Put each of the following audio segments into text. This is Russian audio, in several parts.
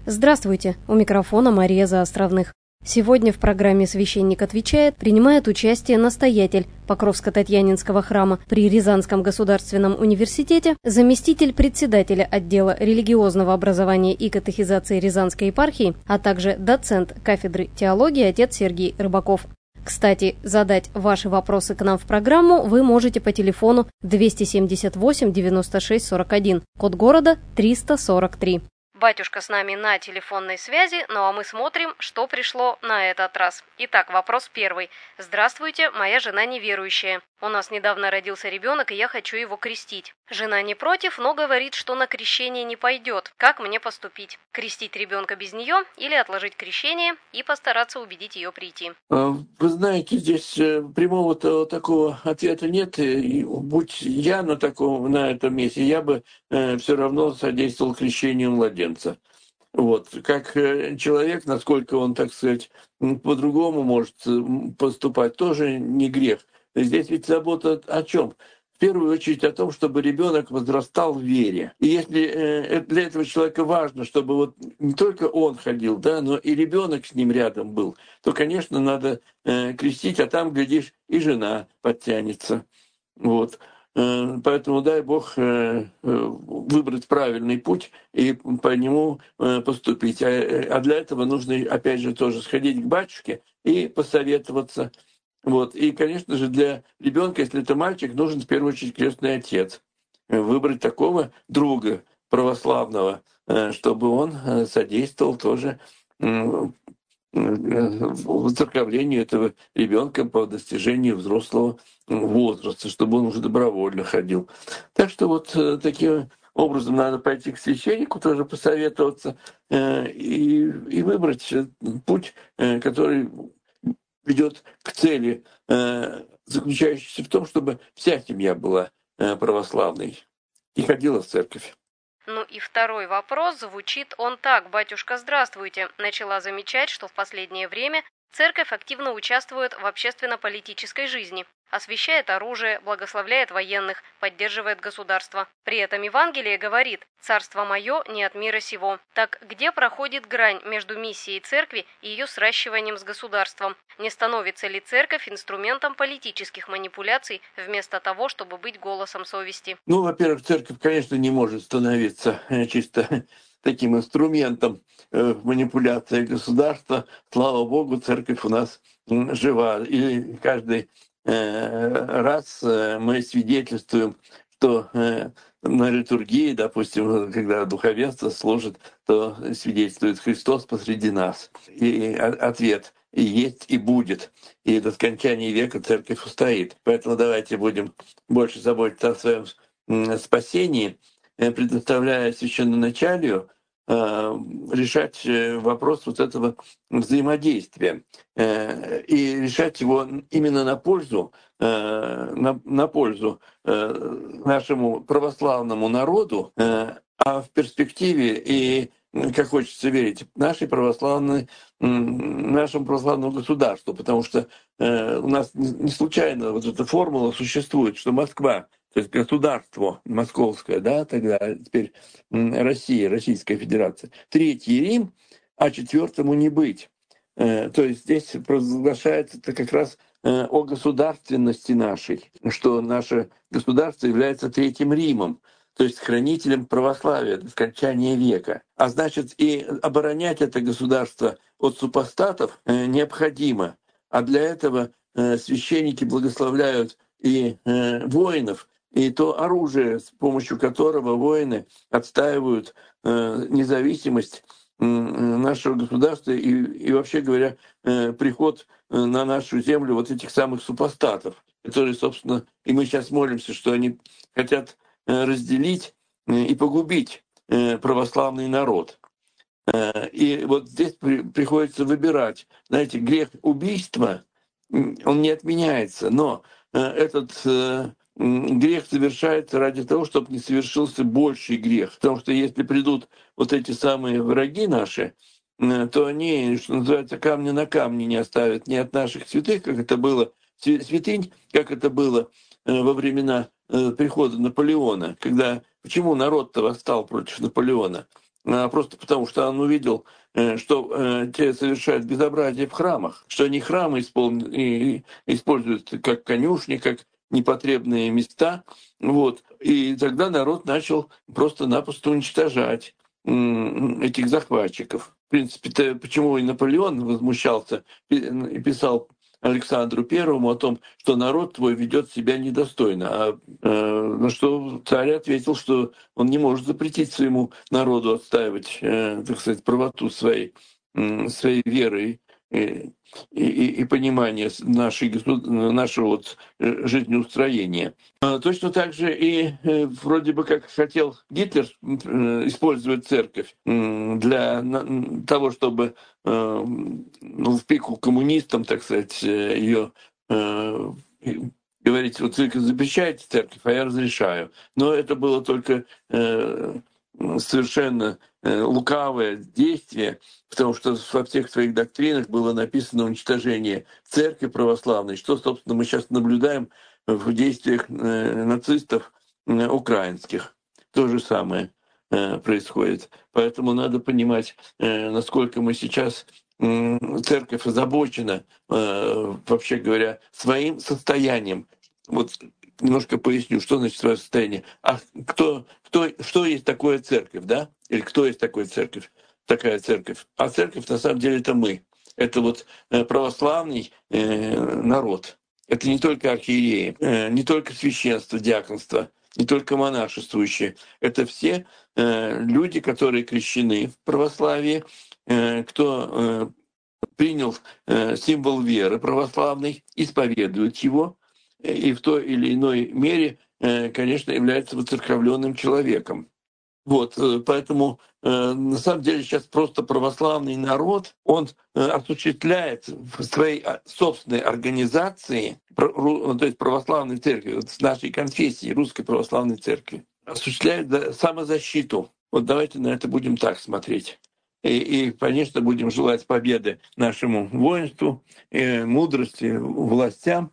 Здравствуйте, у микрофона Мария Заостровных. Сегодня в программе «Священник отвечает» принимает участие настоятель Покровско-Татьянинского храма при Рязанском государственном университете, заместитель председателя отдела религиозного образования и катехизации Рязанской епархии, а также доцент кафедры теологии отец Сергей Рыбаков. Кстати, задать ваши вопросы к нам в программу вы можете по телефону 278 96 41, код города 343. Батюшка с нами на телефонной связи, ну а мы смотрим, что пришло на этот раз. Итак, вопрос первый. Здравствуйте, моя жена неверующая. У нас недавно родился ребенок, и я хочу его крестить. Жена не против, но говорит, что на крещение не пойдет. Как мне поступить? Крестить ребенка без нее или отложить крещение и постараться убедить ее прийти? Вы знаете, здесь прямого такого ответа нет. И будь я на этом месте, я бы все равно содействовал крещению младенца. Вот. Как человек, насколько он, так сказать, по-другому может поступать, тоже не грех. Здесь ведь забота о чем? В первую очередь о том, чтобы ребенок возрастал в вере. И если для этого человека важно, чтобы вот не только он ходил, да, но и ребенок с ним рядом был, то, конечно, надо крестить, а там, глядишь, и жена подтянется. Вот. Поэтому дай Бог выбрать правильный путь и по нему поступить. А для этого нужно, опять же, тоже сходить к батюшке и посоветоваться. Вот. И, конечно же, для ребенка, если это мальчик, нужен в первую очередь крестный отец. Выбрать такого друга православного, чтобы он содействовал тоже воцерковлению этого ребенка по достижению взрослого возраста, чтобы он уже добровольно ходил. Так что вот таким образом надо пойти к священнику, тоже посоветоваться и выбрать путь, который ведет к цели, заключающейся в том, чтобы вся семья была православной и ходила в церковь. Ну и второй вопрос, звучит он так. «Батюшка, здравствуйте. Начала замечать, что в последнее время церковь активно участвует в общественно-политической жизни, освящает оружие, благословляет военных, поддерживает государство. При этом Евангелие говорит: «Царство мое не от мира сего». Так где проходит грань между миссией церкви и ее сращиванием с государством? Не становится ли церковь инструментом политических манипуляций вместо того, чтобы быть голосом совести? Ну, во-первых, церковь, конечно, не может становиться чисто таким инструментом манипуляции государства. Слава Богу, церковь у нас жива. И каждый раз мы свидетельствуем, что на литургии, допустим, когда духовенство служит, то свидетельствует Христос посреди нас. И ответ и есть, и будет. И до скончания века церковь устоит. Поэтому давайте будем больше заботиться о своем спасении, предоставляя священноначалию решать вопрос вот этого взаимодействия и решать его именно на пользу, на пользу нашему православному народу, а в перспективе и, как хочется верить, нашему православному государству, потому что у нас не случайно вот эта формула существует, что Москва, то есть государство московское, да, тогда теперь Россия, Российская Федерация, Третий Рим, а четвертому не быть. То есть здесь провозглашается это как раз о государственности нашей, что наше государство является Третьим Римом, то есть хранителем православия до скончания века. А значит, и оборонять это государство от супостатов необходимо. А для этого священники благословляют и воинов, и то оружие, с помощью которого воины отстаивают независимость нашего государства и вообще говоря, приход на нашу землю вот этих самых супостатов, которые, собственно, и мы сейчас молимся, что они хотят разделить и погубить православный народ. И вот здесь приходится выбирать. Знаете, грех убийства, он не отменяется, но этот грех совершается ради того, чтобы не совершился больший грех. Потому что если придут вот эти самые враги наши, то они, что называется, камня на камне не оставят ни от наших святых, как это было, святынь, как это было во времена прихода Наполеона, когда почему народ-то восстал против Наполеона? просто потому что он увидел, что те совершают безобразие в храмах, что они храмы используют как конюшни, как непотребные места. Вот. И тогда народ начал просто-напросто уничтожать этих захватчиков. В принципе, почему и Наполеон возмущался и писал Александру Первому о том, что народ твой ведет себя недостойно. На что царь ответил, что он не может запретить своему народу отстаивать, так сказать, правоту своей веры и понимания нашего вот жизнеустроения. Точно так же и вроде бы как хотел Гитлер использовать церковь для того, чтобы в пику коммунистам, так сказать, ее говорить, вот вы запрещаете церковь, а я разрешаю. Но это было только совершенно лукавое действие, потому что во всех своих доктринах было написано уничтожение церкви православной, что, собственно, мы сейчас наблюдаем в действиях нацистов украинских. То же самое происходит. Поэтому надо понимать, насколько мы сейчас церковь озабочена, вообще говоря, своим состоянием. Вот немножко поясню, что значит свое состояние. А что есть такое церковь, да? Или кто есть такая церковь? А церковь на самом деле это мы. Это вот православный народ. Это не только архиереи, не только священство, диаконство, не только монашествующие. Это все люди, которые крещены в православии, кто принял символ веры православный, исповедует его, и в той или иной мере, конечно, является воцерковленным человеком. Вот, поэтому на самом деле сейчас просто православный народ, он осуществляет в своей собственной организации, то есть православной церкви, вот с нашей конфессии, Русской Православной Церкви, осуществляет самозащиту. Вот давайте на это будем так смотреть. И, конечно, будем желать победы нашему воинству, мудрости властям,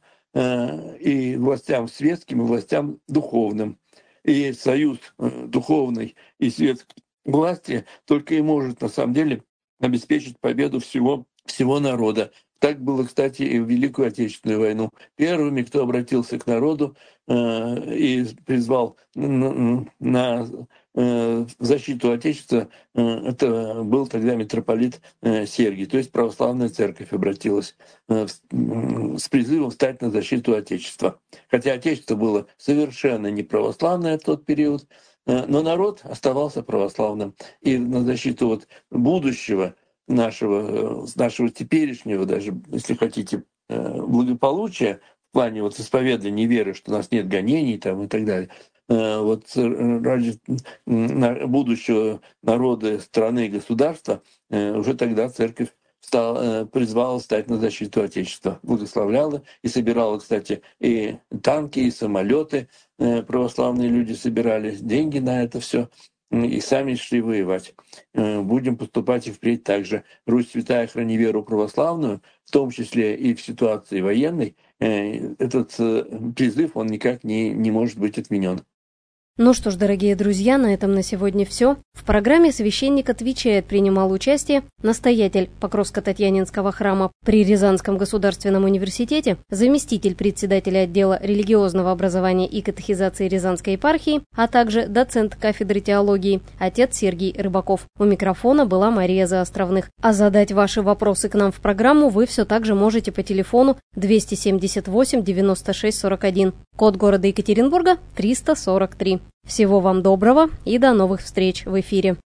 и властям светским, и властям духовным. И союз духовной и светской власти только и может, на самом деле, обеспечить победу всего народа. Так было, кстати, и в Великую Отечественную войну. Первыми, кто обратился к народу и призвал на защиту Отечества, это был тогда митрополит Сергий, то есть православная церковь обратилась с призывом встать на защиту Отечества. Хотя Отечество было совершенно не православное в тот период, но народ оставался православным. И на защиту вот будущего нашего теперешнего, даже, если хотите, благополучия в плане вот исповедания веры, что у нас нет гонений там, и так далее, вот ради будущего народа, страны и государства уже тогда церковь призвала стать на защиту Отечества, благословляла и собирала, кстати, и танки, и самолеты. Православные люди собирали деньги на это все и сами шли воевать. Будем поступать и впредь так же. Русь святая, храни веру православную, в том числе и в ситуации военной. Этот призыв, он никак не может быть отменен. Ну что ж, дорогие друзья, на этом на сегодня все. В программе «Священник отвечает» принимал участие настоятель Покровско-Татьянинского храма при Рязанском государственном университете, заместитель председателя отдела религиозного образования и катехизации Рязанской епархии, а также доцент кафедры теологии, отец Сергий Рыбаков. У микрофона была Мария Заостровных. А задать ваши вопросы к нам в программу вы все так же можете по телефону 278 96 41, код города Екатеринбурга 343. Всего вам доброго и до новых встреч в эфире.